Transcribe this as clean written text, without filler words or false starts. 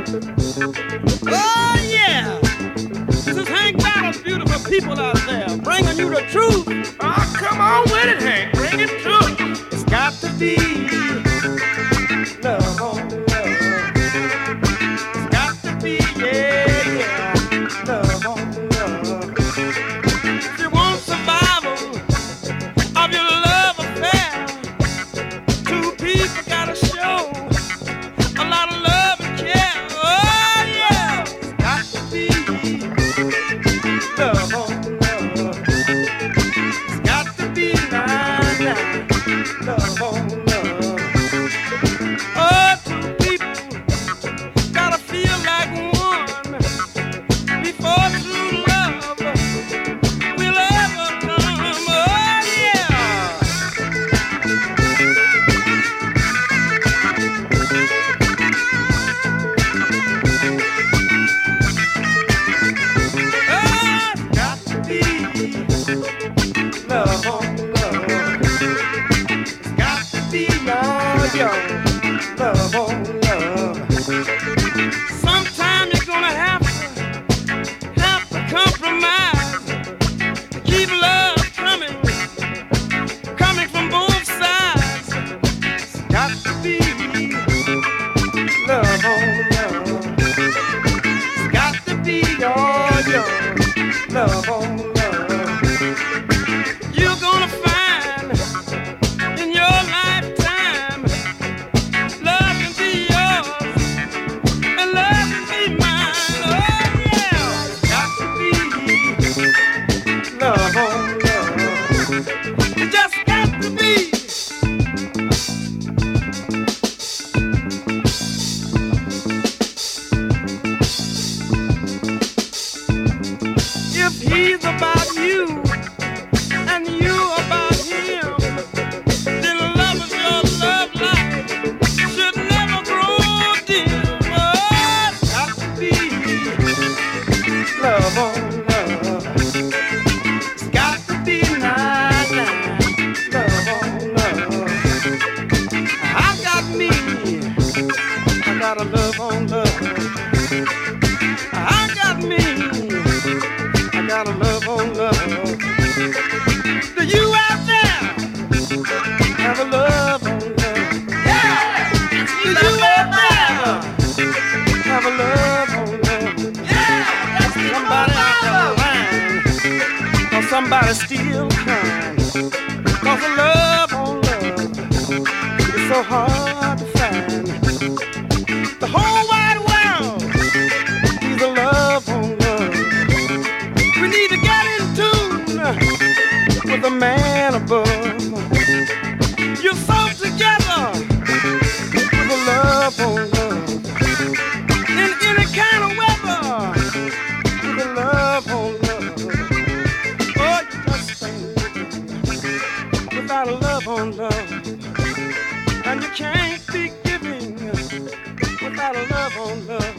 Oh, yeah. This is Hank Battle's beautiful people out there bringing you the truth. Oh, come on with it, Hank. Bring it to us. It's got to be love on love. It's got to be, yeah, love on love. If you want survival of your love affair, two people gotta show a lot of love and care. Oh, yeah. It's got to be love on love. It's got to be love on love. Oh, two people gotta feel like one before true love will ever come. Oh, yeah. Oh, it's got to be love on love. It's got to be love on love. Sometimes you're gonna have to compromise to keep love coming from both sides. It's got to be love on love. It's got to be your love on love. You're gonna find in your lifetime love can be yours and love can be mine. Oh, yeah. It's got to be love on love. It just got to be. If he's about you and you about him, then love is your love life should never grow dim. Oh, it's got to be love on love. It's got to be love on love. I got me, I got a love on love. I got me, I got a love on love. Do you out there have a love on love? Yeah! Do you out there have a love on love? Yeah! Somebody out there lying, or somebody still crying. 'Cause a love on love is so hard to find. The whole wide world needs a love on love. We need to get in tune with the man above. You're so together with a love on love. In any kind of weather, with a love on love. Oh, you just ain't living without a love on love. And you can't be giving without a love on love.